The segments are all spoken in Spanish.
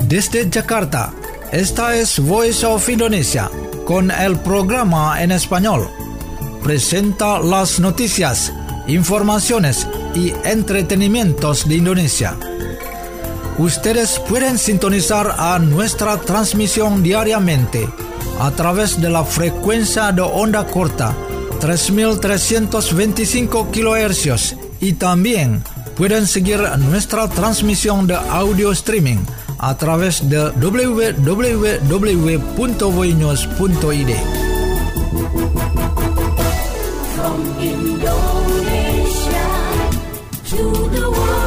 Desde Jakarta, esta es Voice of Indonesia, con el programa en español. Presenta las noticias, informaciones y entretenimientos de Indonesia. Ustedes pueden sintonizar a nuestra transmisión diariamente a través de la frecuencia de onda corta 3.325 kHz y también pueden seguir nuestra transmisión de audio streaming a través de www.voinews.id. From Indonesia to the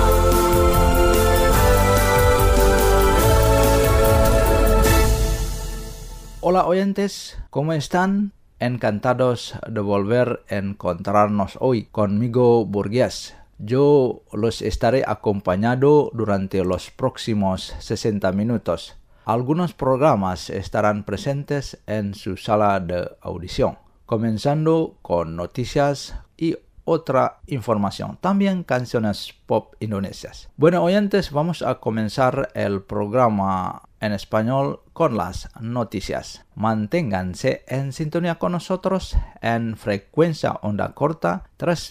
Hola oyentes, ¿cómo están? Encantados de volver a encontrarnos hoy conmigo, Burgués. Yo los estaré acompañando durante los próximos 60 minutos. Algunos programas estarán presentes en su sala de audición, comenzando con noticias y otra información, también canciones pop indonesias. Bueno, oyentes, vamos a comenzar el programa en español con las noticias. Manténganse en sintonía con nosotros en frecuencia onda corta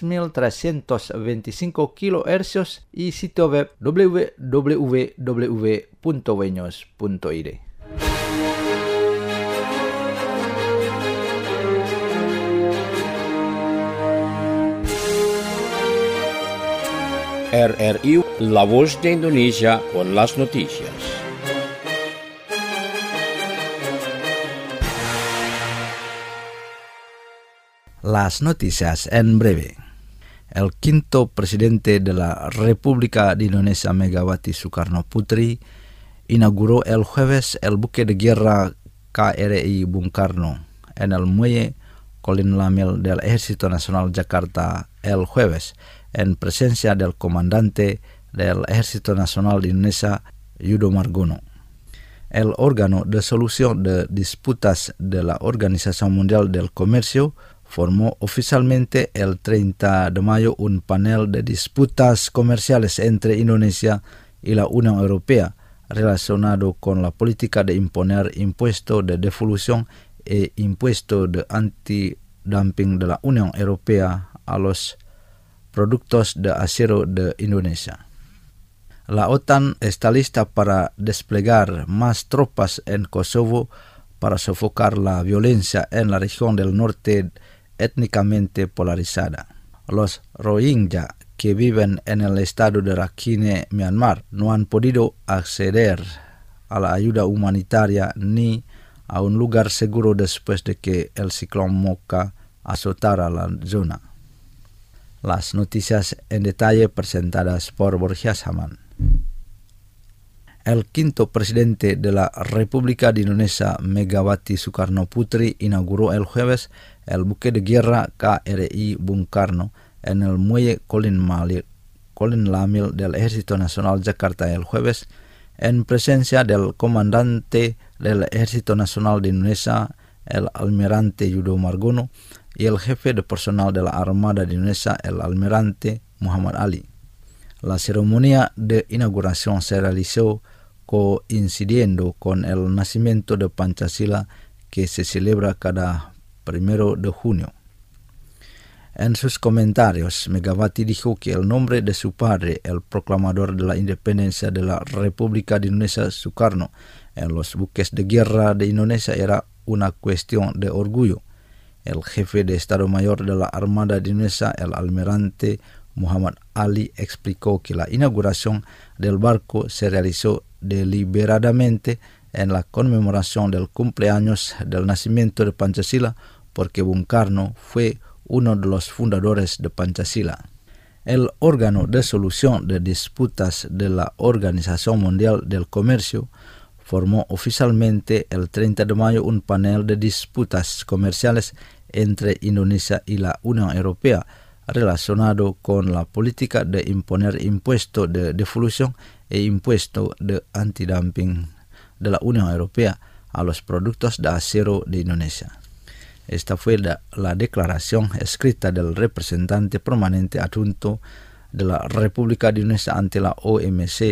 3.325 kHz y sitio web www.voinews.id. RRI, La Voz de Indonesia con las noticias. Las noticias en breve. El quinto presidente de la República de Indonesia, Megawati Soekarno Putri, inauguró el jueves el buque de guerra KRI Bung Karno en el muelle Kolin Lamil del Ejército Nacional Jakarta el jueves, en presencia del comandante del Ejército Nacional de Indonesia, Yudo Margono. El órgano de solución de disputas de la Organización Mundial del Comercio formó oficialmente el 30 de mayo un panel de disputas comerciales entre Indonesia y la Unión Europea relacionado con la política de imponer impuesto de devolución e impuesto de antidumping de la Unión Europea a los productos de acero de Indonesia. La OTAN está lista para desplegar más tropas en Kosovo para sofocar la violencia en la región del norte étnicamente polarizada. Los Rohingya que viven en el estado de Rakhine, Myanmar, no han podido acceder a la ayuda humanitaria ni a un lugar seguro después de que el ciclón Mocha azotara la zona. Las noticias en detalle presentadas por Borja Saman. El quinto presidente de la República de Indonesia, Megawati Soekarno Putri, inauguró el jueves el buque de guerra KRI Bung Karno en el muelle Kolin Lamil del Ejército Nacional Jakarta el jueves, en presencia del comandante del Ejército Nacional de Indonesia, el almirante Yudo Margono, y el jefe de personal de la Armada de Indonesia, el almirante Muhammad Ali. La ceremonia de inauguración se realizó coincidiendo con el nacimiento de Pancasila, que se celebra cada 1 de junio. En sus comentarios, Megawati dijo que el nombre de su padre, el proclamador de la independencia de la República de Indonesia, Soekarno, en los buques de guerra de Indonesia era una cuestión de orgullo. El jefe de Estado Mayor de la Armada de Indonesia, el almirante Muhammad Ali, explicó que la inauguración del barco se realizó deliberadamente en la conmemoración del cumpleaños del nacimiento de Pancasila, porque Bung Karno fue uno de los fundadores de Pancasila. El órgano de solución de disputas de la Organización Mundial del Comercio formó oficialmente el 30 de mayo un panel de disputas comerciales entre Indonesia y la Unión Europea relacionado con la política de imponer impuesto de devolución e impuesto de antidumping de la Unión Europea a los productos de acero de Indonesia. Esta fue la declaración escrita del representante permanente adjunto de la República de Indonesia ante la OMC,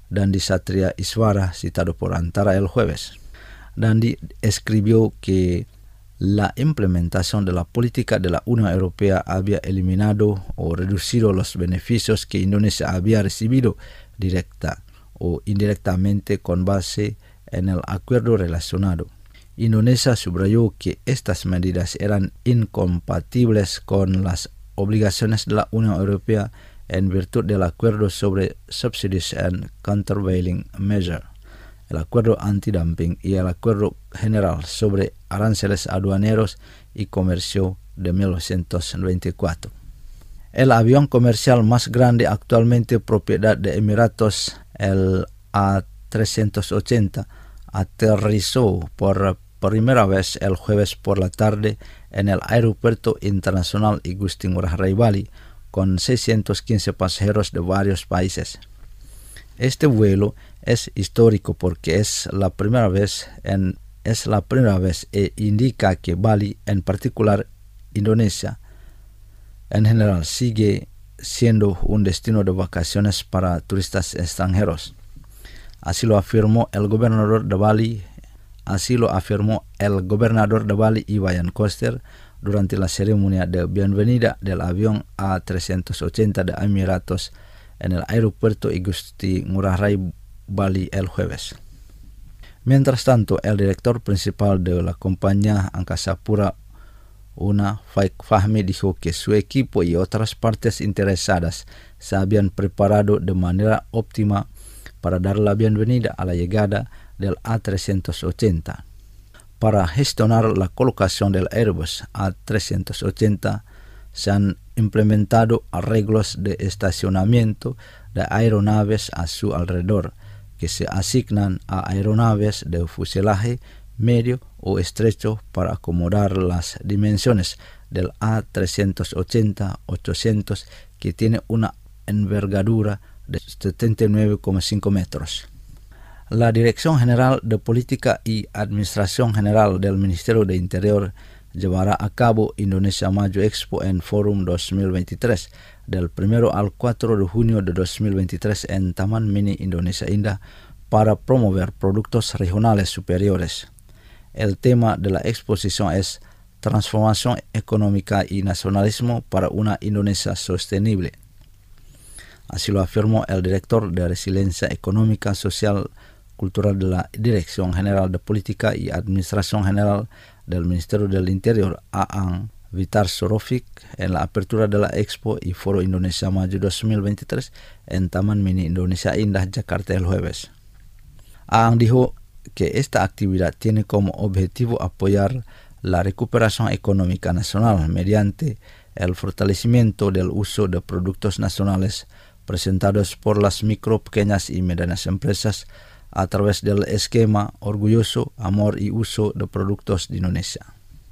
Dandi Satria Iswara, citado por Antara el jueves. Dandi escribió que la implementación de la política de la Unión Europea había eliminado o reducido los beneficios que Indonesia había recibido directa o indirectamente con base en el acuerdo relacionado. Indonesia subrayó que estas medidas eran incompatibles con las obligaciones de la Unión Europea en virtud del acuerdo sobre Subsidies and Countervailing Measure, el acuerdo antidumping y el acuerdo general sobre aranceles aduaneros y comercio de 1924. El avión comercial más grande actualmente propiedad de Emiratos, el A380, aterrizó por primera vez el jueves por la tarde en el Aeropuerto Internacional Igusti Ngurah Rai Bali con 615 pasajeros de varios países. Este vuelo es histórico porque es la primera vez e indica que Bali, en particular Indonesia, en general sigue siendo un destino de vacaciones para turistas extranjeros. Así lo afirmó el gobernador de Bali, Iwayan Koster, durante la ceremonia de bienvenida del avión A380 de Emiratos en el aeropuerto Igusti Ngurah Rai Bali el jueves. Mientras tanto, el director principal de la compañía Angkasa Pura Una, Faik Fahmi, dijo que su equipo y otras partes interesadas se habían preparado de manera óptima para dar la bienvenida a la llegada del A380. Para gestionar la colocación del Airbus A380 se han implementado arreglos de estacionamiento de aeronaves a su alrededor, que se asignan a aeronaves de fuselaje medio o estrecho para acomodar las dimensiones del A380-800, que tiene una envergadura de 79,5 metros. La Dirección General de Política y Administración General del Ministerio de Interior llevará a cabo Indonesia Maju Expo and Forum 2023 del 1 al 4 de junio de 2023 en Taman Mini Indonesia Indah para promover productos regionales superiores. El tema de la exposición es Transformación Económica y Nacionalismo para una Indonesia Sostenible. Así lo afirmó el director de Resiliencia Económica, Social, Cultural de la Dirección General de Política y Administración General del Ministerio del Interior, Aang Vitar Sorovic, en la apertura de la Expo y Foro Indonesia Maju 2023 en Taman Mini Indonesia Indah, Jakarta el jueves. Aang dijo que esta actividad tiene como objetivo apoyar la recuperación económica nacional mediante el fortalecimiento del uso de productos nacionales presentados por las micro, pequeñas y medianas empresas a través del esquema Orgulloso, Amor y Uso de Productos de Indonesia.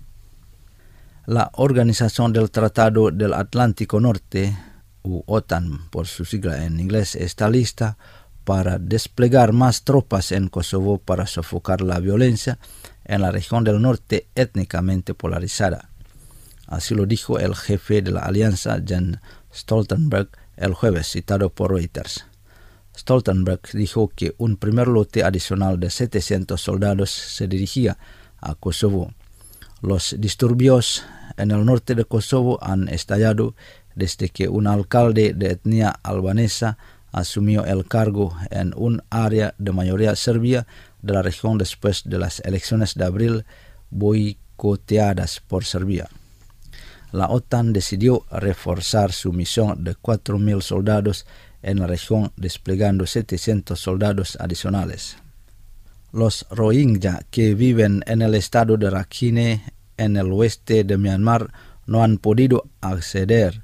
La Organización del Tratado del Atlántico Norte, u OTAN por su sigla en inglés, está lista para desplegar más tropas en Kosovo para sofocar la violencia en la región del norte étnicamente polarizada. Así lo dijo el jefe de la alianza, Jens Stoltenberg, el jueves, citado por Reuters. Stoltenberg dijo que un primer lote adicional de 700 soldados se dirigía a Kosovo. Los disturbios en el norte de Kosovo han estallado desde que un alcalde de etnia albanesa asumió el cargo en un área de mayoría serbia de la región después de las elecciones de abril boicoteadas por Serbia. La OTAN decidió reforzar su misión de 4.000 soldados en la región, desplegando 700 soldados adicionales. Los Rohingya que viven en el estado de Rakhine, en el oeste de Myanmar, no han podido acceder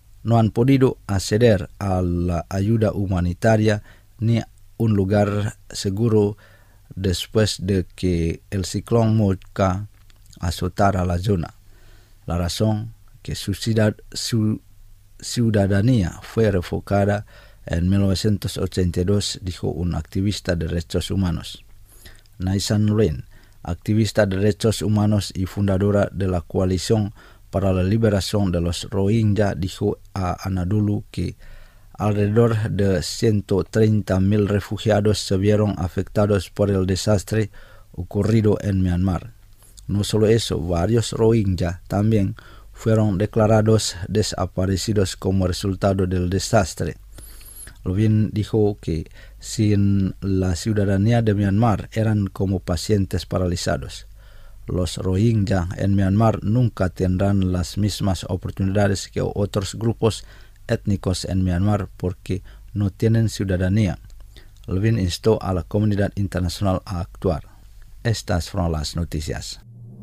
a la ayuda humanitaria ni un lugar seguro después de que el ciclón Mocha azotara la zona. La razón que su ciudadanía fue revocada en 1982, dijo un activista de derechos humanos. Naisan Ren, activista de derechos humanos y fundadora de la Coalición para la Liberación de los Rohingya, dijo a Anadolu que alrededor de 130,000 refugiados se vieron afectados por el desastre ocurrido en Myanmar. No solo eso, varios Rohingya también fueron declarados desaparecidos como resultado del desastre. Levin dijo que sin la ciudadanía de Myanmar eran como pacientes paralizados. Los Rohingya en Myanmar nunca tendrán las mismas oportunidades que otros grupos étnicos en Myanmar porque no tienen ciudadanía. Levin instó a la comunidad internacional a actuar. Estas fueron las noticias.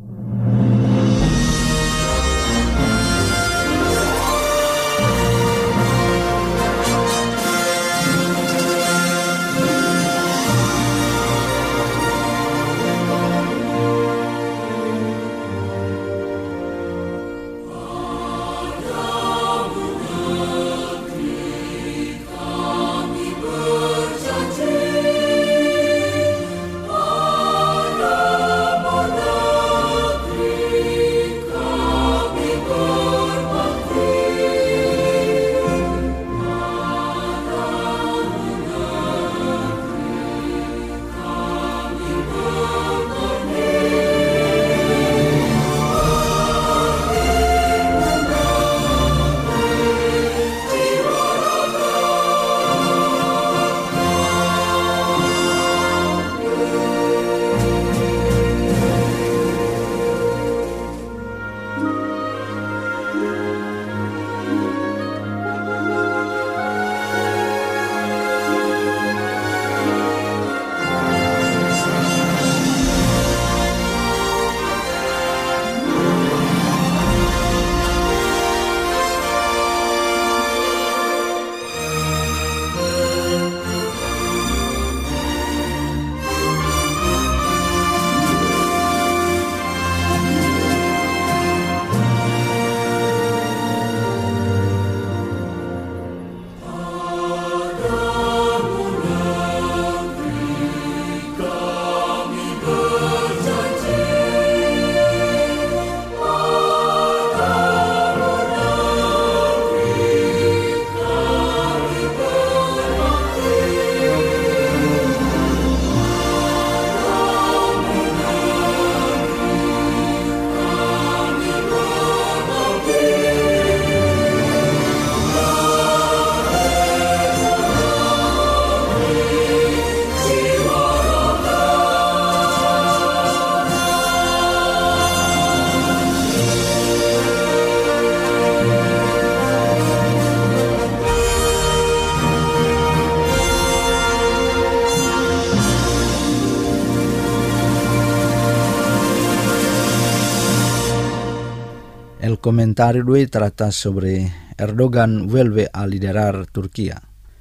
El comentario de hoy trata sobre Erdogan vuelve a liderar Turquía.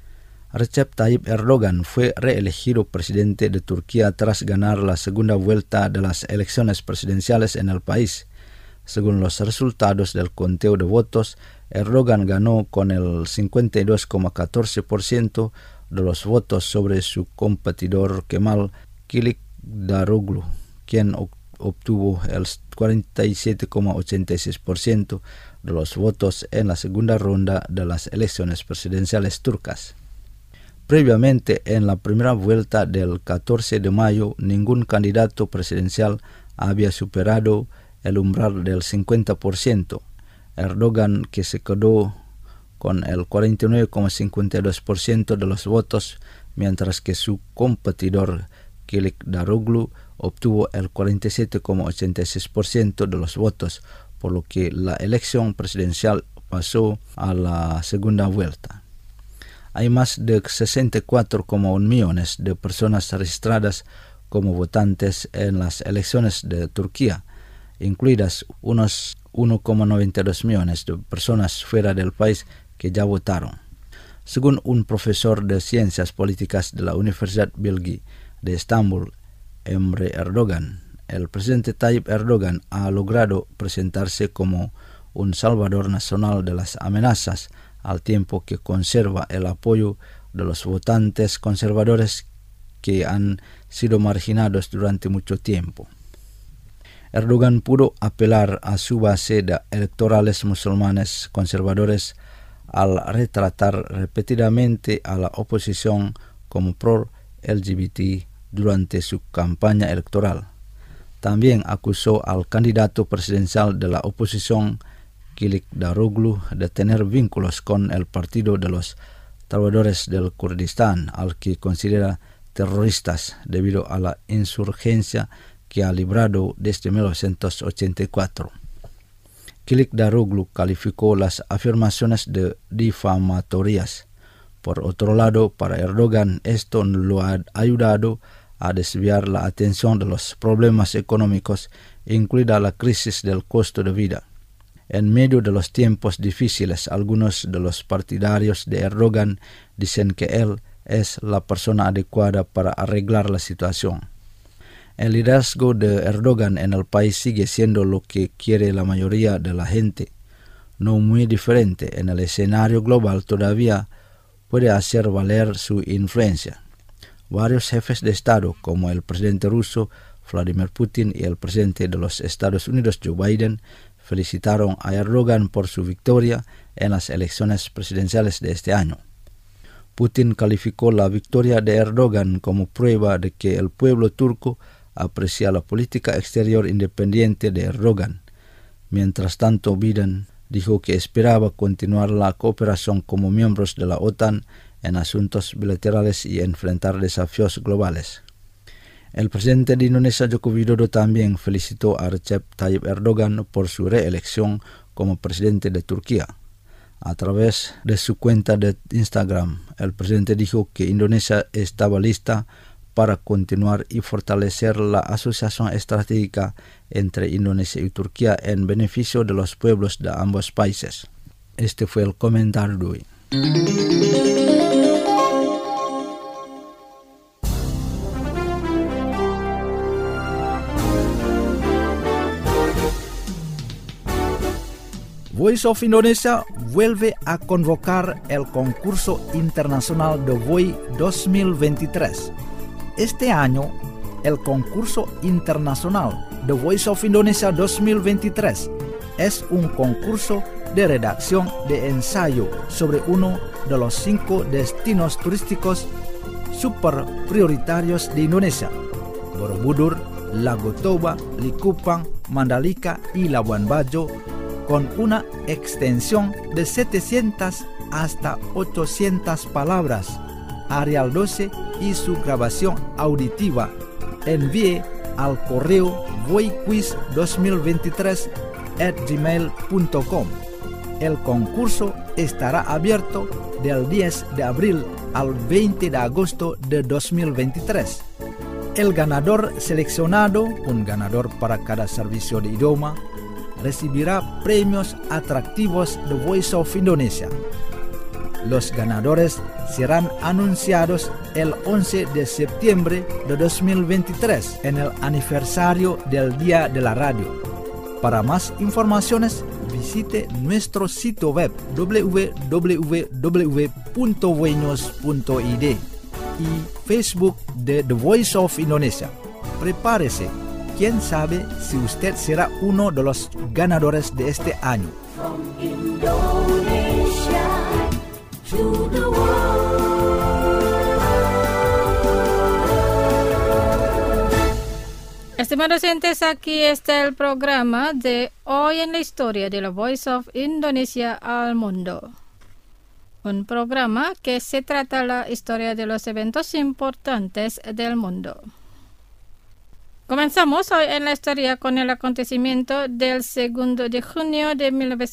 Recep Tayyip Erdogan fue reelegido presidente de Turquía tras ganar la segunda vuelta de las elecciones presidenciales en el país. Según los resultados del conteo de votos, Erdogan ganó con el 52,14% de los votos sobre su competidor Kemal Kılıçdaroğlu, quien obtuvo el 47,86% de los votos en la segunda ronda de las elecciones presidenciales turcas. Previamente, en la primera vuelta del 14 de mayo, ningún candidato presidencial había superado el umbral del 50%. Erdogan, que se quedó con el 49,52% de los votos, mientras que su competidor Kılıçdaroğlu obtuvo el 47,86% de los votos, por lo que la elección presidencial pasó a la segunda vuelta. Hay más de 64,1 millones de personas registradas como votantes en las elecciones de Turquía, incluidas unos 1,92 millones de personas fuera del país que ya votaron. Según un profesor de ciencias políticas de la Universidad Bilgi de Estambul, Emre Erdogan, el presidente Tayyip Erdogan ha logrado presentarse como un salvador nacional de las amenazas, al tiempo que conserva el apoyo de los votantes conservadores que han sido marginados durante mucho tiempo. Erdogan pudo apelar a su base de electorales musulmanes conservadores al retratar repetidamente a la oposición como pro-LGBT durante su campaña electoral. También acusó al candidato presidencial de la oposición, Kılıçdaroğlu, de tener vínculos con el Partido de los Trabajadores del Kurdistán, al que considera terroristas debido a la insurgencia que ha librado desde 1984. Kılıçdaroğlu calificó las afirmaciones de difamatorias. Por otro lado, para Erdogan esto lo ha ayudado a desviar la atención de los problemas económicos, incluida la crisis del costo de vida. En medio de los tiempos difíciles, algunos de los partidarios de Erdogan dicen que él es la persona adecuada para arreglar la situación. El liderazgo de Erdogan en el país sigue siendo lo que quiere la mayoría de la gente, no muy diferente. En el escenario global todavía puede hacer valer su influencia. Varios jefes de Estado, como el presidente ruso Vladimir Putin y el presidente de los Estados Unidos Joe Biden, felicitaron a Erdogan por su victoria en las elecciones presidenciales de este año. Putin calificó la victoria de Erdogan como prueba de que el pueblo turco aprecia la política exterior independiente de Erdogan. Mientras tanto, Biden dijo que esperaba continuar la cooperación como miembros de la OTAN en asuntos bilaterales y enfrentar desafíos globales. El presidente de Indonesia, Joko Widodo, también felicitó a Recep Tayyip Erdogan por su reelección como presidente de Turquía. A través de su cuenta de Instagram, el presidente dijo que Indonesia estaba lista para continuar y fortalecer la asociación estratégica entre Indonesia y Turquía en beneficio de los pueblos de ambos países. Este fue el comentario de hoy. Voice of Indonesia vuelve a convocar el concurso internacional de VOI 2023. Este año, el concurso internacional The Voice of Indonesia 2023 es un concurso de redacción de ensayo sobre uno de los 5 destinos turísticos super prioritarios de Indonesia: Borobudur, Lago Toba, Likupang, Mandalika y Labuan Bajo, con una extensión de 700 hasta 800 palabras, Arial 12 y su grabación auditiva. Envíe al correo voiquiz2023@gmail.com. El concurso estará abierto del 10 de abril al 20 de agosto de 2023. El ganador seleccionado, un ganador para cada servicio de idioma, recibirá premios atractivos de Voice of Indonesia. Los ganadores serán anunciados el 11 de septiembre de 2023 en el aniversario del Día de la Radio. Para más informaciones, visite nuestro sitio web www.voinos.id y Facebook de The Voice of Indonesia. Prepárese. ¿Quién sabe si usted será uno de los ganadores de este año? From Indonesia to the world. Estimados oyentes, aquí está el programa de Hoy en la Historia de la Voice of Indonesia al Mundo. Un programa que se trata la historia de los eventos importantes del mundo. Comenzamos hoy en la historia con el acontecimiento del 2 de junio de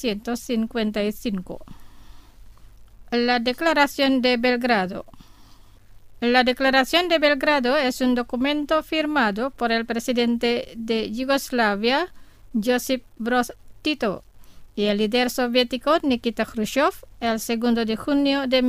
1955. La Declaración de Belgrado. La Declaración de Belgrado es un documento firmado por el presidente de Yugoslavia, Josip Broz Tito, y el líder soviético Nikita Khrushchev el 2 de junio de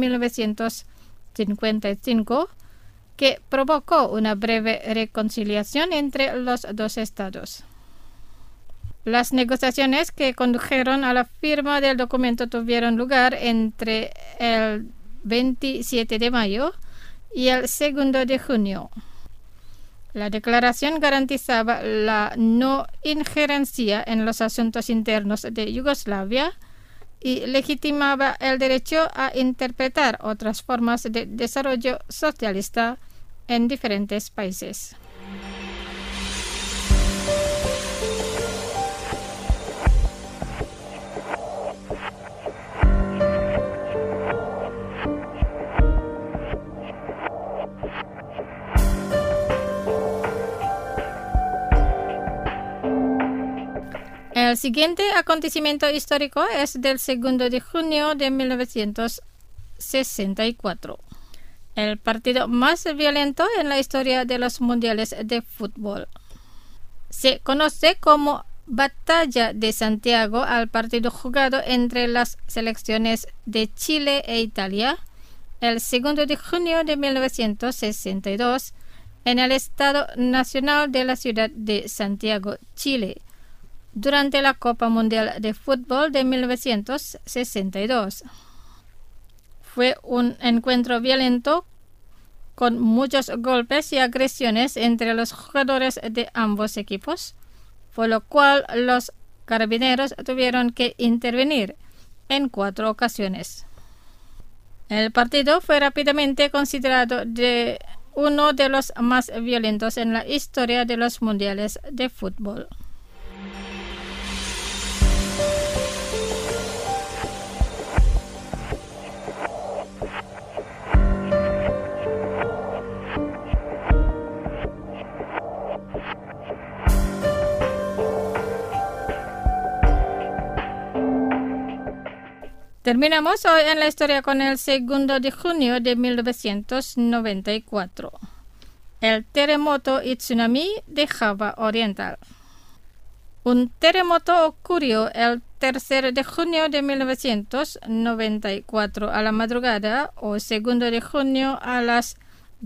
1955, que provocó una breve reconciliación entre los dos estados. Las negociaciones que condujeron a la firma del documento tuvieron lugar entre el 27 de mayo y el 2 de junio. La declaración garantizaba la no injerencia en los asuntos internos de Yugoslavia y legitimaba el derecho a interpretar otras formas de desarrollo socialista en diferentes países. El siguiente acontecimiento histórico es del 2 de junio de 1964, el partido más violento en la historia de los mundiales de fútbol. Se conoce como Batalla de Santiago al partido jugado entre las selecciones de Chile e Italia el 2 de junio de 1962 en el Estadio Nacional de la ciudad de Santiago, Chile, durante la Copa Mundial de Fútbol de 1962. Fue un encuentro violento con muchos golpes y agresiones entre los jugadores de ambos equipos, por lo cual los carabineros tuvieron que intervenir en 4 ocasiones. El partido fue rápidamente considerado uno de los más violentos en la historia de los mundiales de fútbol. Terminamos hoy en la historia con el 2 de junio de 1994, el terremoto y tsunami de Java Oriental. Un terremoto ocurrió el 3 de junio de 1994 a la madrugada o 2 de junio a las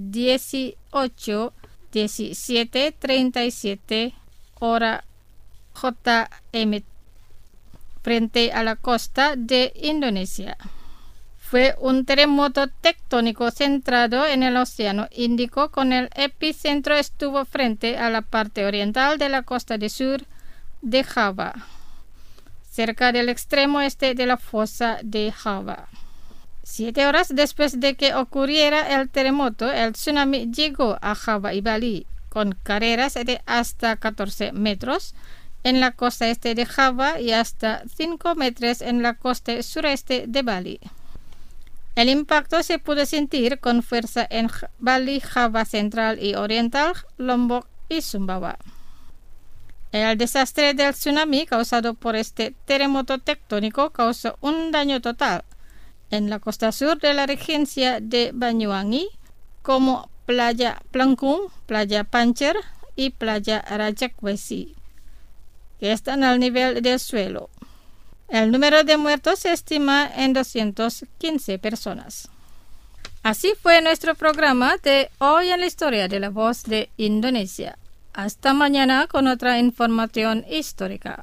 18:17:37 hora JMT. Frente a la costa de Indonesia. Fue un terremoto tectónico centrado en el Océano Índico, con el epicentro estuvo frente a la parte oriental de la costa de sur de Java, cerca del extremo este de la fosa de Java. 7 horas después de que ocurriera el terremoto, el tsunami llegó a Java y Bali, con carreras de hasta 14 metros, en la costa este de Java y hasta 5 metros en la costa sureste de Bali. El impacto se pudo sentir con fuerza en Bali, Java Central y Oriental, Lombok y Sumbawa. El desastre del tsunami causado por este terremoto tectónico causó un daño total en la costa sur de la regencia de Banyuwangi, como Playa Plangkung, Playa Pancer y Playa Rajakwesi, que están al nivel del suelo. El número de muertos se estima en 215 personas. Así fue nuestro programa de Hoy en la Historia de la Voz de Indonesia. Hasta mañana con otra información histórica.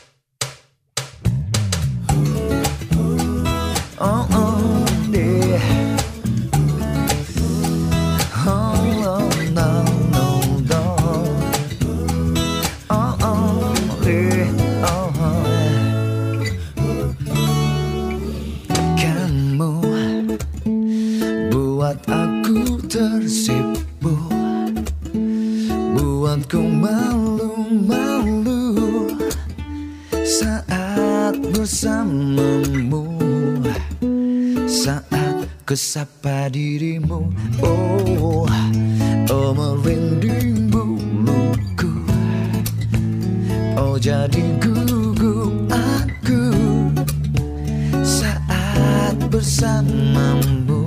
Aku tersipu, buatku malu-malu saat bersamamu, saat kusapa dirimu. Oh, oh merinding buluku, oh jadi gugup aku saat bersamamu.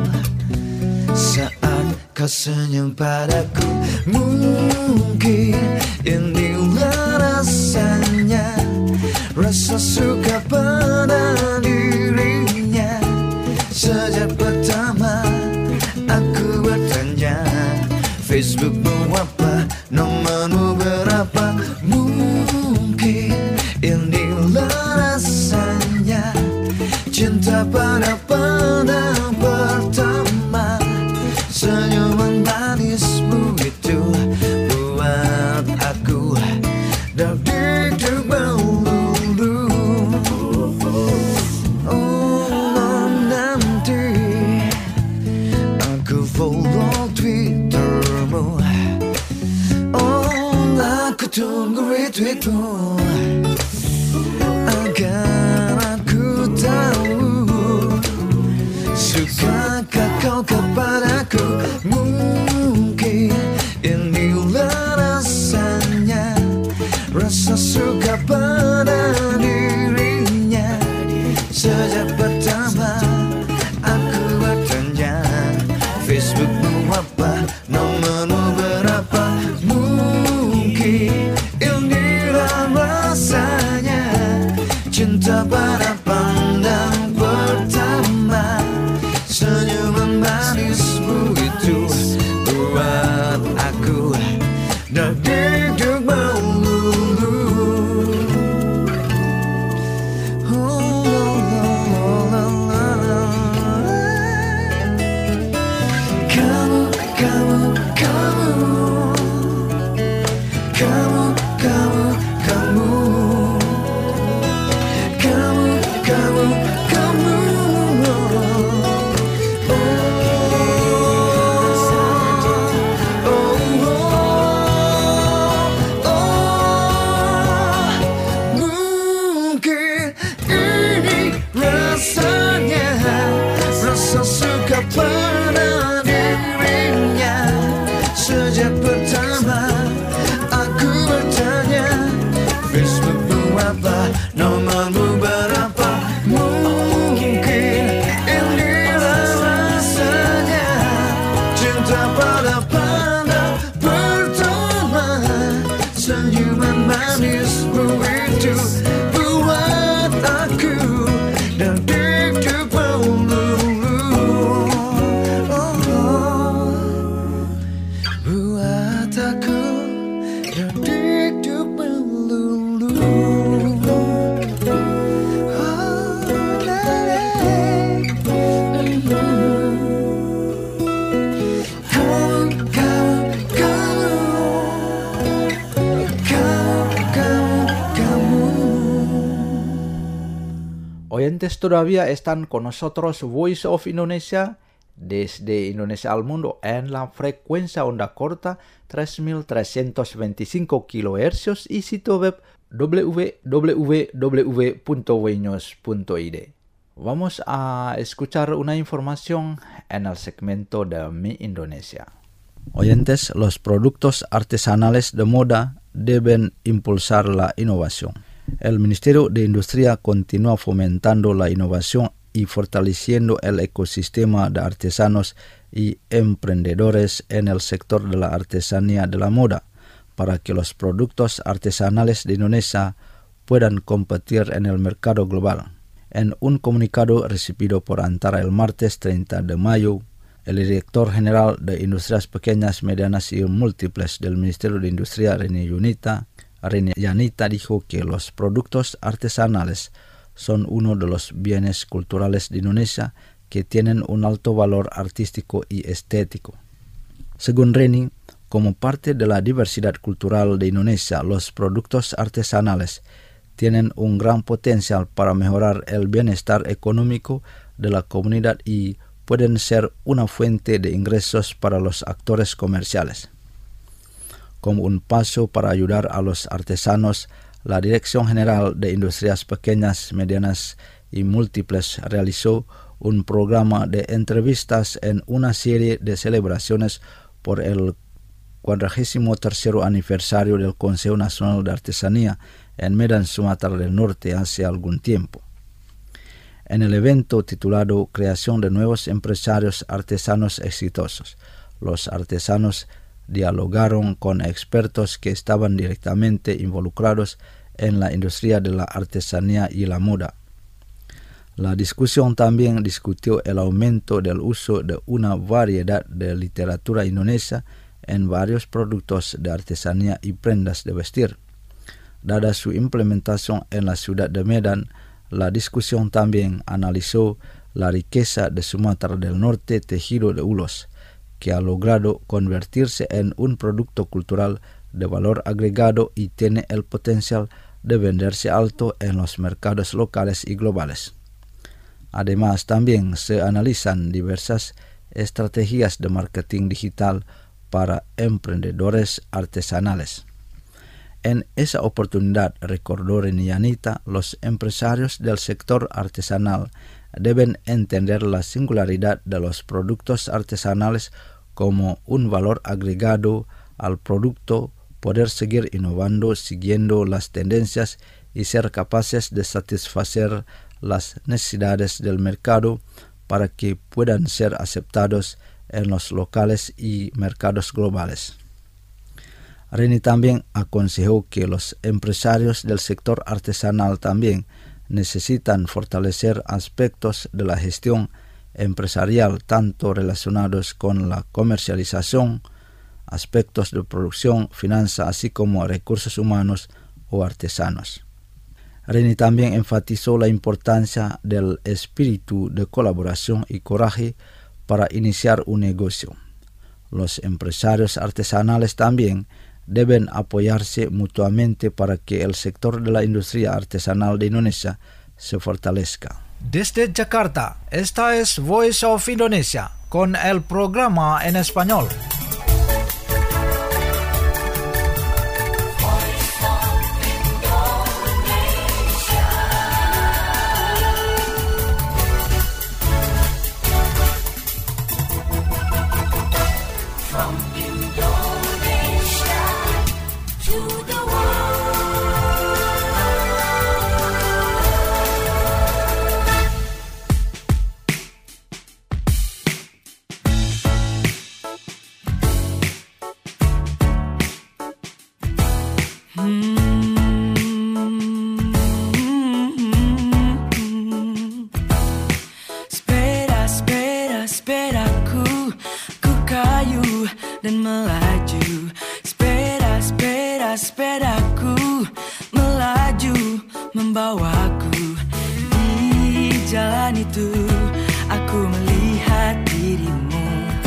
Saat kau senyum padaku, mungkin inilah rasanya, rasa suka pada dirinya. Sejak pertama aku bertanya, Facebookmu apa, nomormu berapa. Mungkin inilah rasanya, cinta pada pandang pertama. Senyuman manismu itu buat aku dari melulu. Oh, agar aku tahu, sukakah kau kepadaku? Mungkin inilah rasanya, rasa suka pada dirinya. Sejak pertama aku bertanya, Facebookmu apa, nomormu berapa? Mungkin inilah rasanya, cinta pada pandang pertama. Senyuman manismu itu buat aku deg-deg melulu. Pada dirinya. Sejak pertama aku bertanya, Facebookmu apa, nomormu berapa? Mungkin inilah rasanya, cinta pada pandang pertama. Senyuman manismu itu buat aku deg-deg melulu. Oyentes todavía están con nosotros Voice of Indonesia desde Indonesia al mundo en la frecuencia onda corta 3325 kHz y sitio web www.voinews.id. Vamos a escuchar una información en el segmento de Mi Indonesia. Oyentes, los productos artesanales de moda deben impulsar la innovación. El Ministerio de Industria continúa fomentando la innovación y fortaleciendo el ecosistema de artesanos y emprendedores en el sector de la artesanía de la moda, para que los productos artesanales de Indonesia puedan competir en el mercado global. En un comunicado recibido por Antara el martes 30 de mayo, el director general de Industrias Pequeñas, Medianas y Múltiples del Ministerio de Industria, Reni Yanita, dijo que los productos artesanales son uno de los bienes culturales de Indonesia que tienen un alto valor artístico y estético. Según Reni, como parte de la diversidad cultural de Indonesia, los productos artesanales tienen un gran potencial para mejorar el bienestar económico de la comunidad y pueden ser una fuente de ingresos para los actores comerciales. Como un paso para ayudar a los artesanos, la Dirección General de Industrias Pequeñas, Medianas y Múltiples realizó un programa de entrevistas en una serie de celebraciones por el 43º aniversario del Consejo Nacional de Artesanía en Medan, Sumatra del Norte, hace algún tiempo. En el evento titulado Creación de Nuevos Empresarios Artesanos Exitosos, los artesanos dialogaron con expertos que estaban directamente involucrados en la industria de la artesanía y la moda. La discusión también discutió el aumento del uso de una variedad de literatura indonesia en varios productos de artesanía y prendas de vestir. Dada su implementación en la ciudad de Medan, la discusión también analizó la riqueza de Sumatra del Norte tejido de hulos, que ha logrado convertirse en un producto cultural de valor agregado y tiene el potencial de venderse alto en los mercados locales y globales. Además, también se analizan diversas estrategias de marketing digital para emprendedores artesanales. En esa oportunidad, recordó Renianita, los empresarios del sector artesanal deben entender la singularidad de los productos artesanales como un valor agregado al producto, poder seguir innovando siguiendo las tendencias y ser capaces de satisfacer las necesidades del mercado para que puedan ser aceptados en los locales y mercados globales. Reni también aconsejó que los empresarios del sector artesanal también necesitan fortalecer aspectos de la gestión empresarial tanto relacionados con la comercialización, aspectos de producción, finanzas, así como recursos humanos o artesanos. Reni también enfatizó la importancia del espíritu de colaboración y coraje para iniciar un negocio. Los empresarios artesanales también deben apoyarse mutuamente para que el sector de la industria artesanal de Indonesia se fortalezca. Desde Jakarta, esta es Voice of Indonesia con el programa en español. Dan melaju, sepedaku melaju, membawaku di jalan itu. Aku melihat dirimu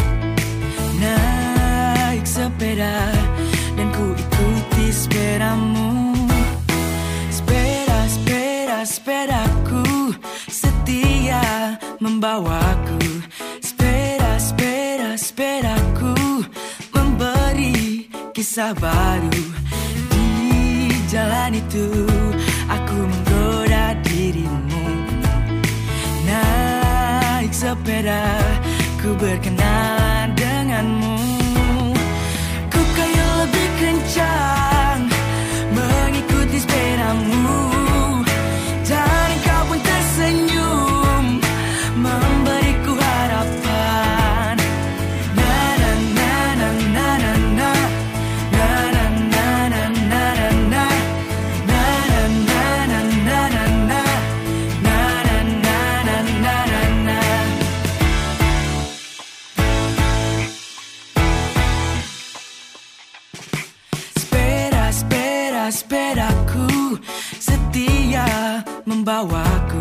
naik sepeda dan ku ikuti sepedamu. Sepedaku setia membawaku. Sepedaku memberi kisah baru. Di jalan itu aku menggoda dirimu. Naik sepeda ku berkenalan denganmu. Ku kayu lebih kencang mengikuti sepedamu. Dan engkau pun tersenyum memberiku harapan. Sepedaku setia membawaku.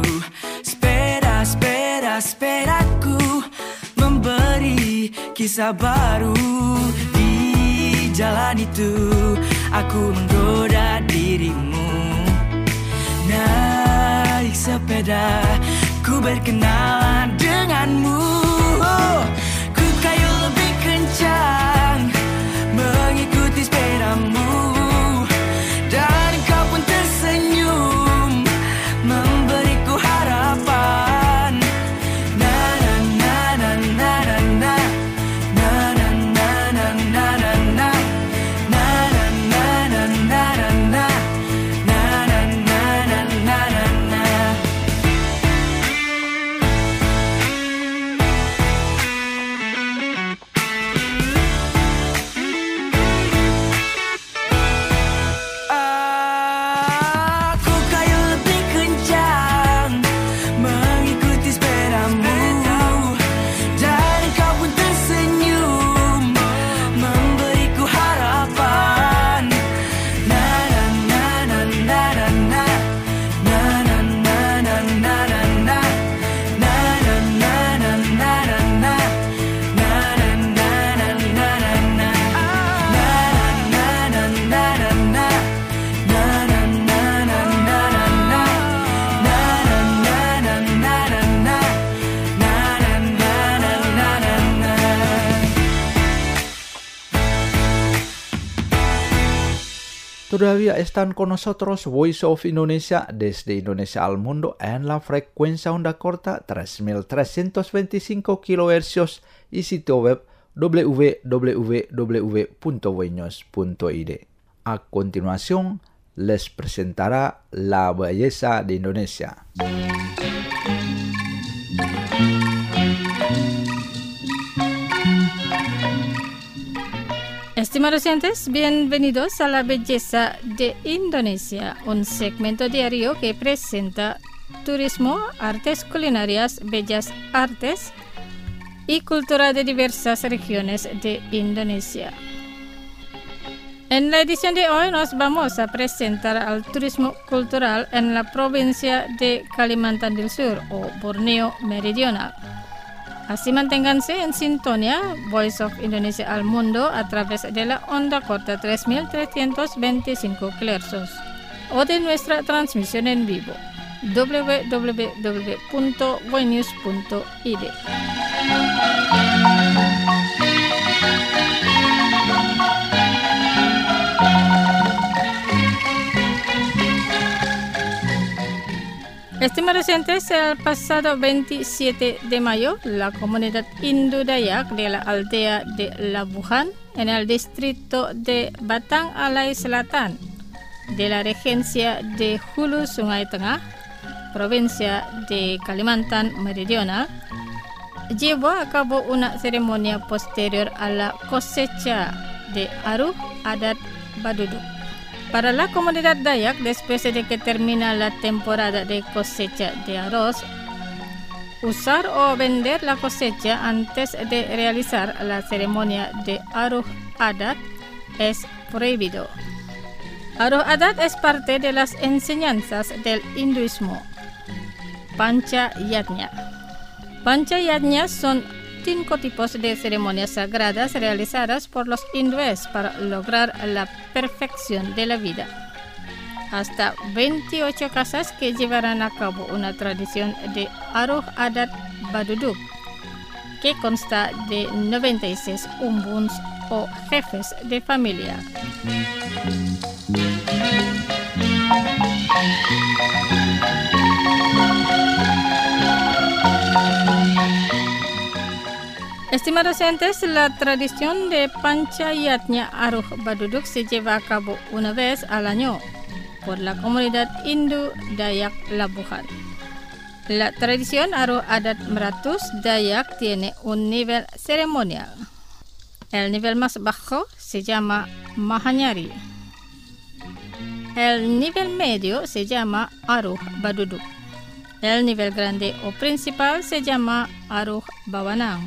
Sepedaku memberi kisah baru. Di jalan itu aku menggoda dirimu. Naik sepeda ku berkenalan denganmu. Ku kayu lebih kencang mengikuti sepedamu. Dan kau pun tersenyum memberiku harapan. Todavía están con nosotros Voice of Indonesia desde Indonesia al mundo en la frecuencia onda corta 3325 kHz y sitio web www.voinews.id. A continuación, les presentará la belleza de Indonesia. Estimados oyentes, bienvenidos a La Belleza de Indonesia, un segmento diario que presenta turismo, artes culinarias, bellas artes y cultura de diversas regiones de Indonesia. En la edición de hoy nos vamos a presentar al turismo cultural en la provincia de Kalimantan del Sur o Borneo Meridional. Así manténganse en sintonía Voice of Indonesia al mundo a través de la onda corta 3325 kHz o de nuestra transmisión en vivo www.voinews.id. Estimados oyentes, el pasado 27 de mayo, la comunidad Hindu Dayak de la aldea de Labuhan, en el distrito de Batang Alai Selatan, de la regencia de Hulu Sungai Tengah, provincia de Kalimantan Meridional, llevó a cabo una ceremonia posterior a la cosecha de Aruh Adat Baduduk. Para la comunidad Dayak, después de que termina la temporada de cosecha de arroz, usar o vender la cosecha antes de realizar la ceremonia de Aruh Adat es prohibido. Aruh Adat es parte de las enseñanzas del hinduismo, Panchayatna. Panchayatna son 5 tipos de ceremonias sagradas realizadas por los hindúes para lograr la perfección de la vida. Hasta 28 casas que llevarán a cabo una tradición de Aruh Adat Baduduk, que consta de 96 umbuns o jefes de familia. Estimados oyentes, la tradición de Panchayatna Aruh Baduduk se lleva a cabo una vez al año por la comunidad Hindu Dayak Labuhan. La tradición Aruh Adat Meratus Dayak tiene un nivel ceremonial. El nivel más bajo se llama Mahanyari. El nivel medio se llama Aruh Baduduk. El nivel grande o principal se llama Aruh Bawanang.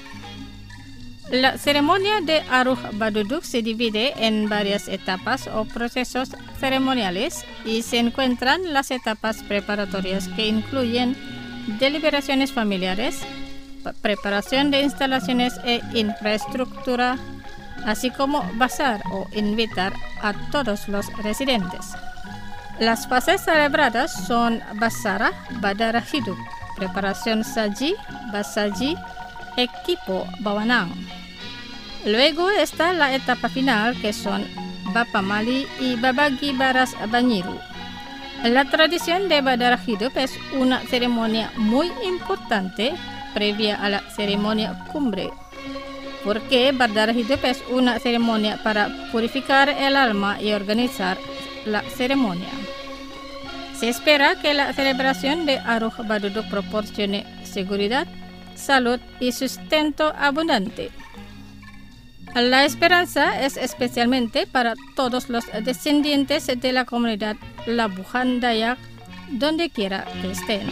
La ceremonia de Aruh Baduduk se divide en varias etapas o procesos ceremoniales y se encuentran las etapas preparatorias que incluyen deliberaciones familiares, preparación de instalaciones e infraestructura, así como bazar o invitar a todos los residentes. Las fases celebradas son Basara, Badara Hidup, preparación Saji, Basaji, equipo Bawanang. Luego está la etapa final, que son Bapamali y Babagi Baras Banyiru. La tradición de Badara Hidup es una ceremonia muy importante previa a la ceremonia cumbre, porque Badara Hidup es una ceremonia para purificar el alma y organizar la ceremonia. Se espera que la celebración de Aruh Baduduk proporcione seguridad, salud y sustento abundante. La esperanza es especialmente para todos los descendientes de la comunidad Labuhan Dayak, donde quiera que estén.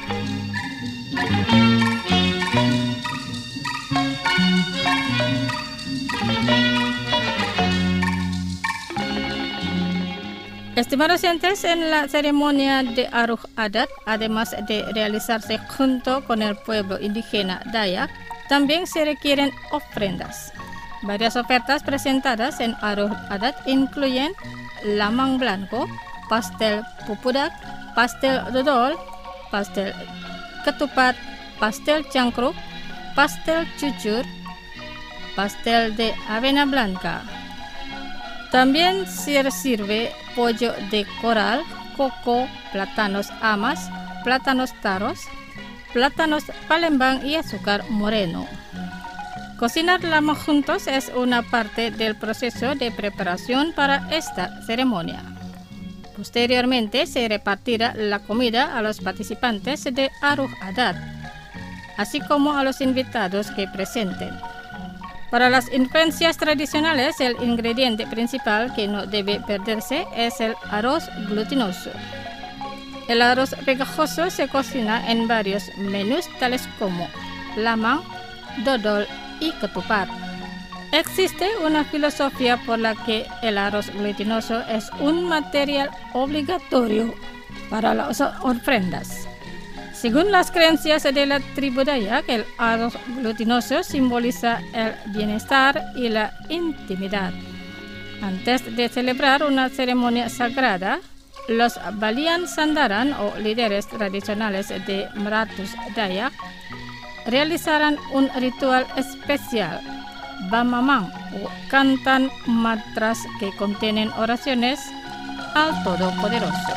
Estimados oyentes, en la ceremonia de Aruh Adat, además de realizarse junto con el pueblo indígena Dayak, también se requieren ofrendas. Varias ofertas presentadas en Aruh Adat incluyen lamang blanco, pastel pupudak, pastel dodol, pastel ketupat, pastel cangkruk, pastel cucur, pastel de avena blanca, También se sirve pollo de coral, coco, plátanos amas, plátanos taros, plátanos palembang y azúcar moreno. Cocinar lama juntos es una parte del proceso de preparación para esta ceremonia. Posteriormente se repartirá la comida a los participantes de Aruh Adat, así como a los invitados que presenten. Para las influencias tradicionales, el ingrediente principal que no debe perderse es el arroz glutinoso. El arroz pegajoso se cocina en varios menús tales como lamang, dodol y ketupat. Existe una filosofía por la que el arroz glutinoso es un material obligatorio para las ofrendas. Según las creencias de la tribu Dayak, el arroz glutinoso simboliza el bienestar y la intimidad. Antes de celebrar una ceremonia sagrada, los Balian Sandaran o líderes tradicionales de Meratus Dayak realizarán un ritual especial, Bamamang, o cantan mantras que contienen oraciones al Todopoderoso.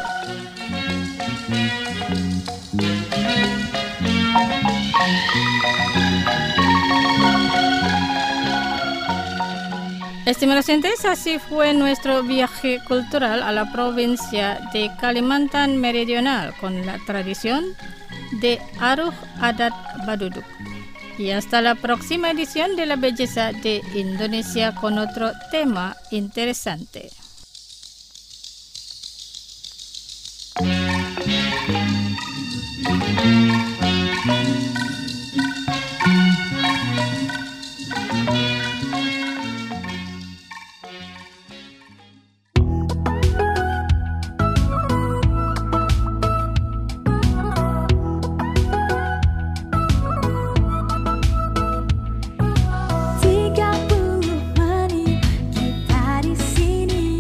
Estimados oyentes, así fue nuestro viaje cultural a la provincia de Kalimantan Meridional con la tradición de Aruh Adat Baduduk. Y hasta la próxima edición de La Belleza de Indonesia con otro tema interesante. Tiga puluh menit kita di sini.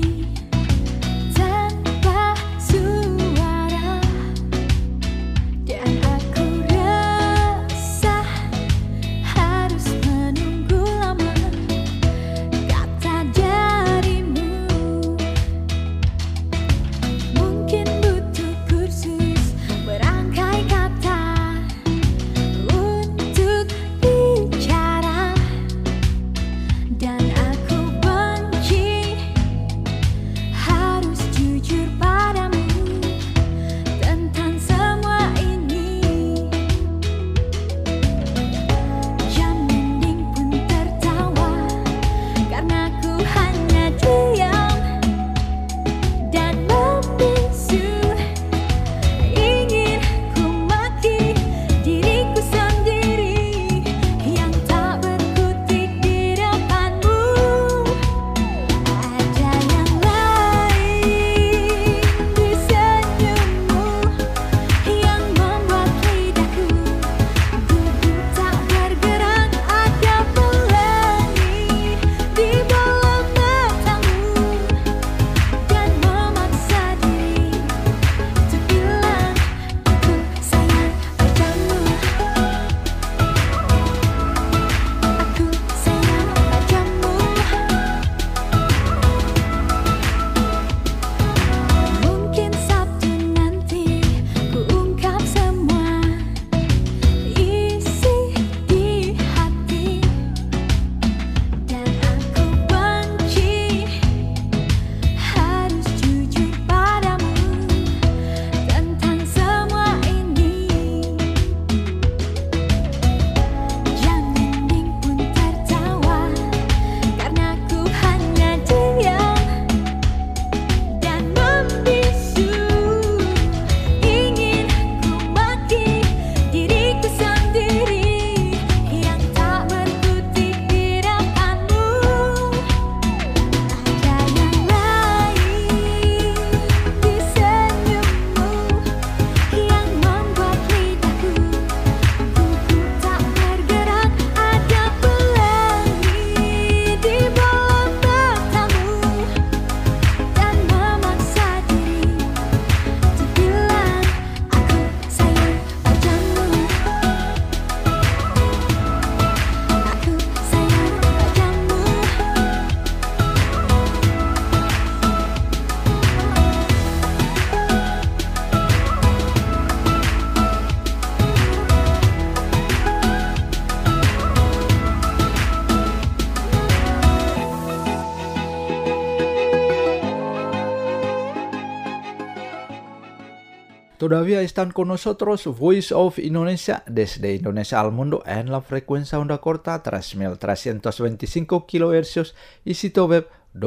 Todavía están con nosotros Voice of Indonesia desde Indonesia al mundo en la frecuencia onda corta 3.325 kHz y sitio web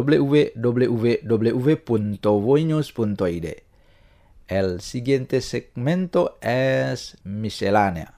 www.voinews.id. El siguiente segmento es miscelánea.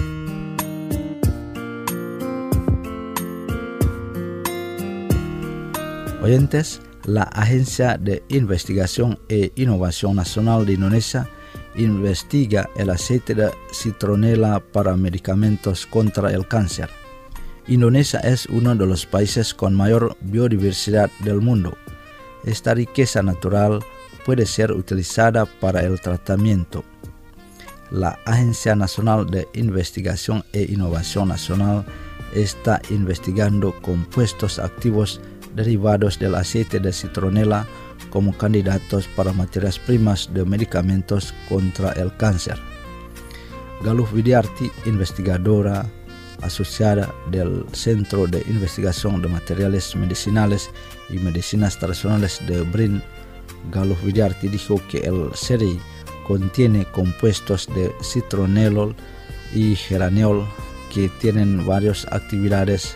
Oyentes, la Agencia de Investigación e Innovación Nacional de Indonesia investiga el aceite de citronela para medicamentos contra el cáncer. Indonesia es uno de los países con mayor biodiversidad del mundo. Esta riqueza natural puede ser utilizada para el tratamiento. La Agencia Nacional de Investigación e Innovación Nacional está investigando compuestos activos derivados del aceite de citronela como candidatos para materias primas de medicamentos contra el cáncer. Galuh Widiarti, investigadora asociada del Centro de Investigación de Materiales Medicinales y Medicinas Tradicionales de BRIN, Galuh Widiarti dijo que el seri contiene compuestos de citronelol y geraniol que tienen varias actividades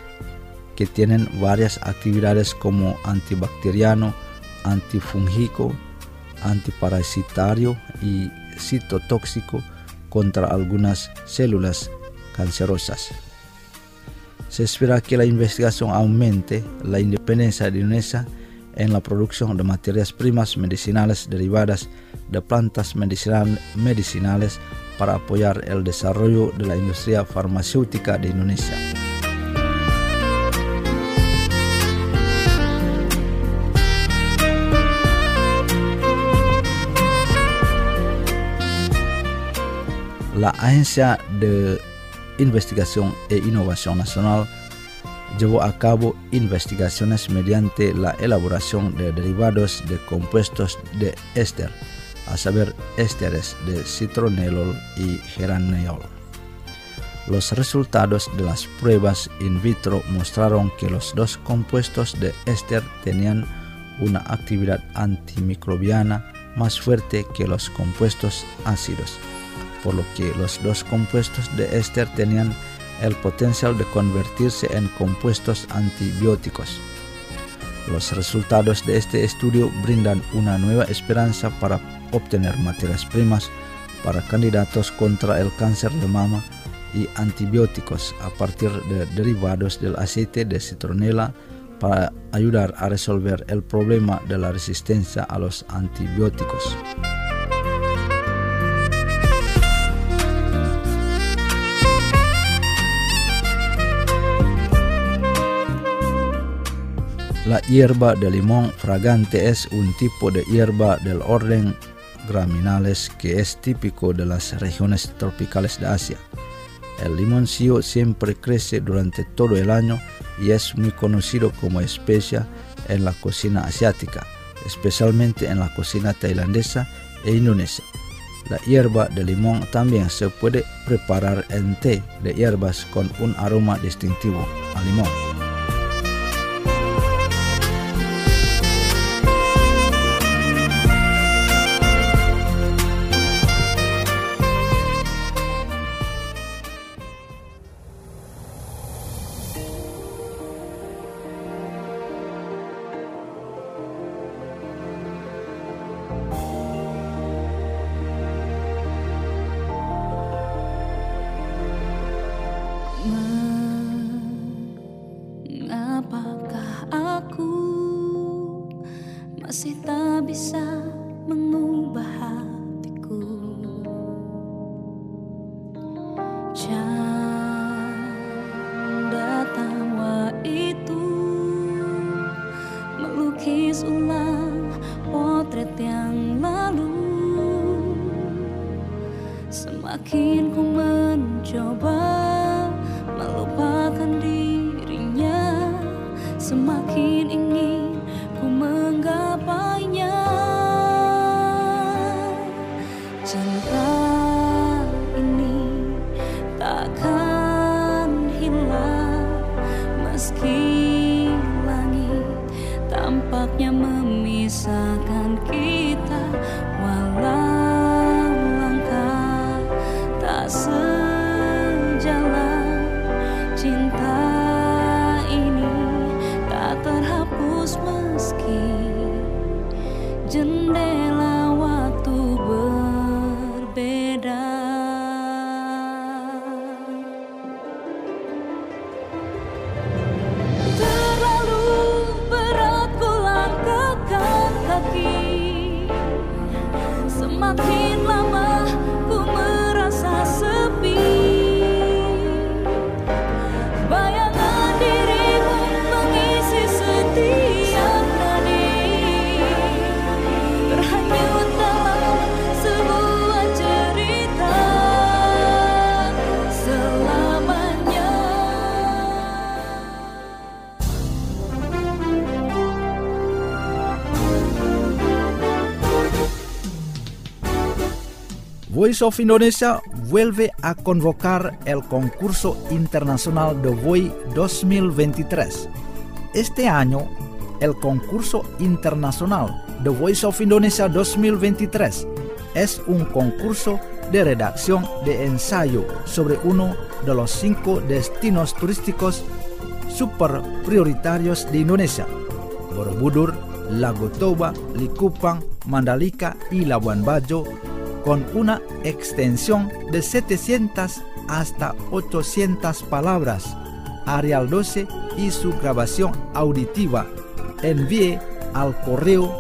como antibacteriano, antifúngico, antiparasitario y citotóxico contra algunas células cancerosas. Se espera que la investigación aumente la independencia de Indonesia en la producción de materias primas medicinales derivadas de plantas medicinales para apoyar el desarrollo de la industria farmacéutica de Indonesia. La Agencia de Investigación e Innovación Nacional llevó a cabo investigaciones mediante la elaboración de derivados de compuestos de éster, a saber, ésteres de citronelol y geraniol. Los resultados de las pruebas in vitro mostraron que los dos compuestos de éster tenían una actividad antimicrobiana más fuerte que los compuestos ácidos, por lo que los dos compuestos de éster tenían el potencial de convertirse en compuestos antibióticos. Los resultados de este estudio brindan una nueva esperanza para obtener materias primas para candidatos contra el cáncer de mama y antibióticos a partir de derivados del aceite de citronela para ayudar a resolver el problema de la resistencia a los antibióticos. La hierba de limón fragante es un tipo de hierba del orden Gramineales que es típico de las regiones tropicales de Asia. El limoncillo siempre crece durante todo el año y es muy conocido como especia en la cocina asiática, especialmente en la cocina tailandesa e indonesia. La hierba de limón también se puede preparar en té de hierbas con un aroma distintivo a limón. Apakah aku masih tak bisa mengubah hatiku? Canda tawa itu melukis ulang potret yang lalu. Semakin ku mencoba melupakan dirinya, semakin ingin ku menggapainya. Cinta ini takkan hilang meski langit tampaknya memisahkan kita, walau Voice of Indonesia vuelve a convocar el concurso internacional de VOI 2023. Este año, el concurso internacional The Voice of Indonesia 2023 es un concurso de redacción de ensayo sobre uno de los 5 destinos turísticos super prioritarios de Indonesia: Borobudur, Lago Toba, Likupang, Mandalika y Labuan Bajo, con una extensión de 700 hasta 800 palabras. Arial 12 y su grabación auditiva. Envíe al correo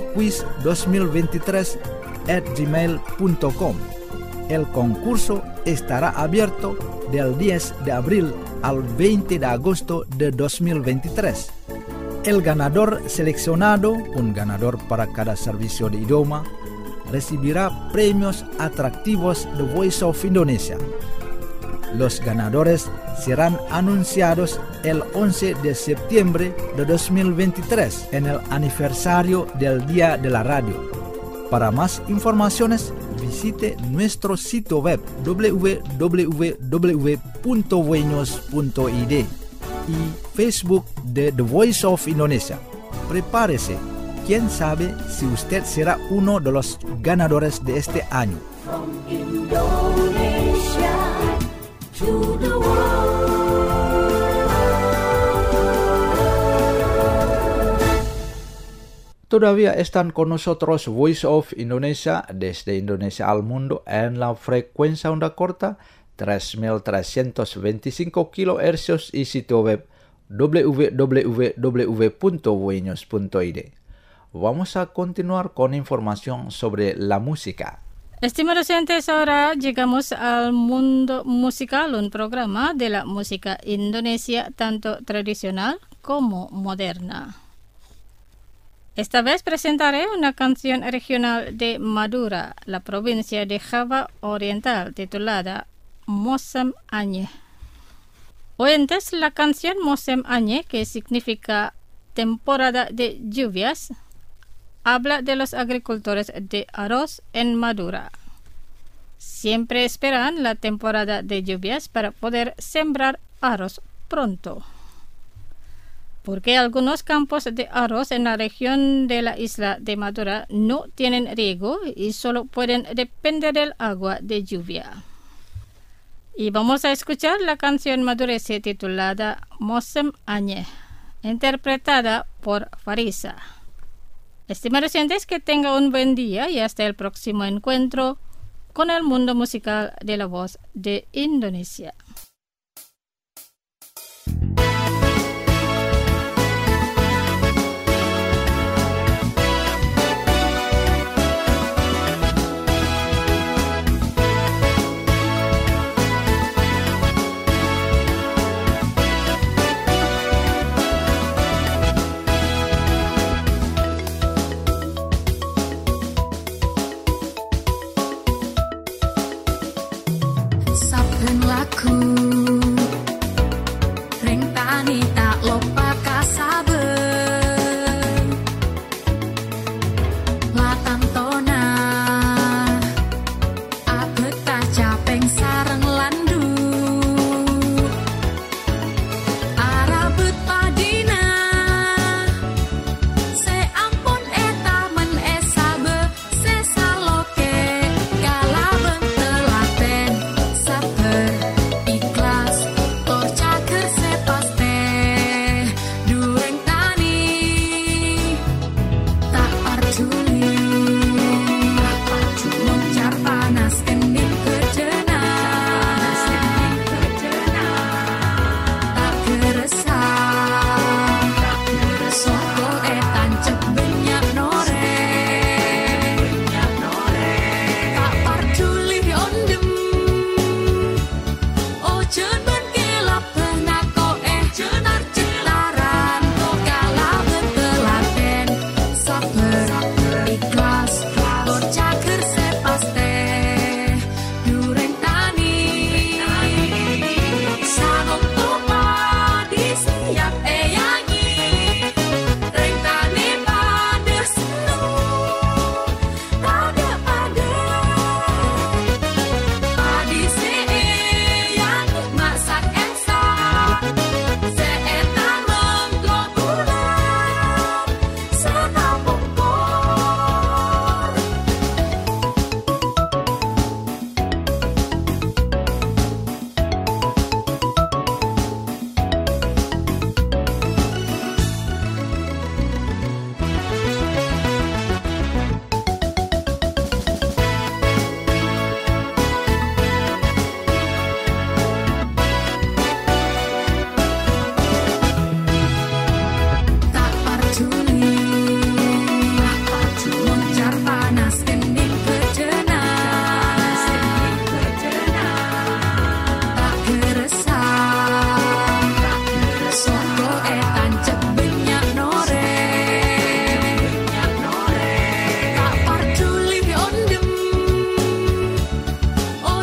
voiquiz2023@gmail.com. El concurso estará abierto del 10 de abril al 20 de agosto de 2023. El ganador seleccionado, un ganador para cada servicio de idioma, recibirá premios atractivos de Voice of Indonesia. Los ganadores serán anunciados el 11 de septiembre de 2023 en el aniversario del Día de la Radio. Para más informaciones, visite nuestro sitio web www.voinos.id y Facebook de The Voice of Indonesia. Prepárese, quién sabe si usted será uno de los ganadores de este año. From Indonesia to the world. Todavía están con nosotros Voice of Indonesia desde Indonesia al mundo en la frecuencia onda corta 3.325 kHz y sitio web www.voinos.id. Vamos a continuar con información sobre la música. Estimados oyentes, ahora llegamos al mundo musical, un programa de la música indonesia tanto tradicional como moderna. Esta vez presentaré una canción regional de Madura, la provincia de Java Oriental, titulada Musim Anyeh. Oyentes, la canción Musim Anyeh, que significa temporada de lluvias, habla de los agricultores de arroz en Madura. Siempre esperan la temporada de lluvias para poder sembrar arroz pronto. Porque algunos campos de arroz en la región de la isla de Madura no tienen riego y solo pueden depender del agua de lluvia. Y vamos a escuchar la canción madurese titulada Musim Anyeh, interpretada por Farisa. Estimados oyentes, que tenga un buen día y hasta el próximo encuentro con el mundo musical de la voz de Indonesia. Saben laku ring tani tak lupa kasaben latan tona abet tak capeng sareng landu arabet padina se ampun etamen esabe se saloke kalaben telaten saber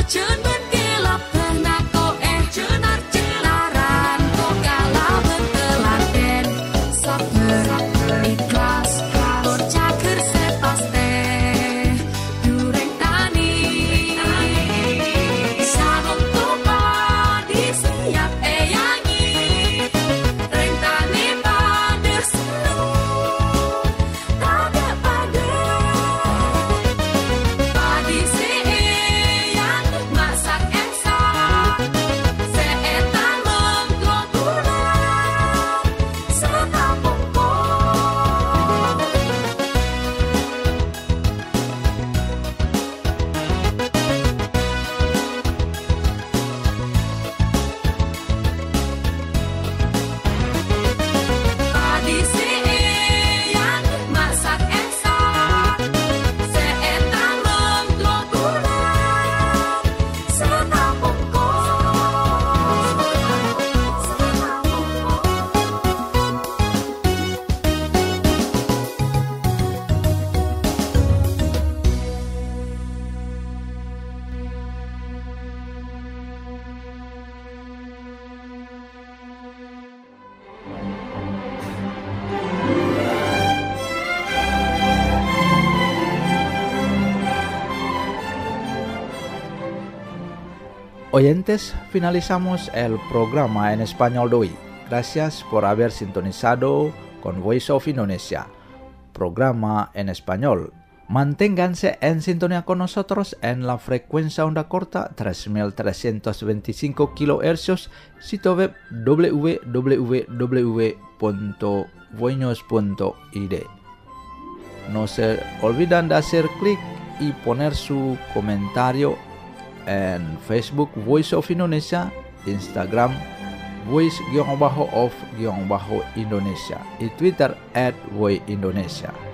Cun berkelap pernah ko cenar celaran ko galau bertelaten saper ikhlas caker sepaste dureng tani sabung tupa di siap eyangi reng tani pada selu tada pada padi si eyang masak eksa seetan mengklok bulan setapung ko padi si eyang masak eksa seetan mengklok bulan setapung ko Oyentes, finalizamos el programa en español de hoy. Gracias por haber sintonizado con Voice of Indonesia, programa en español. Manténganse en sintonía con nosotros en la frecuencia onda corta 3325 kHz, sitio web www.voinos.id. No se olviden de hacer clic y poner su comentario en Facebook Voice of Indonesia, Instagram Voice_of_Indonesia y Twitter @voiceindonesia.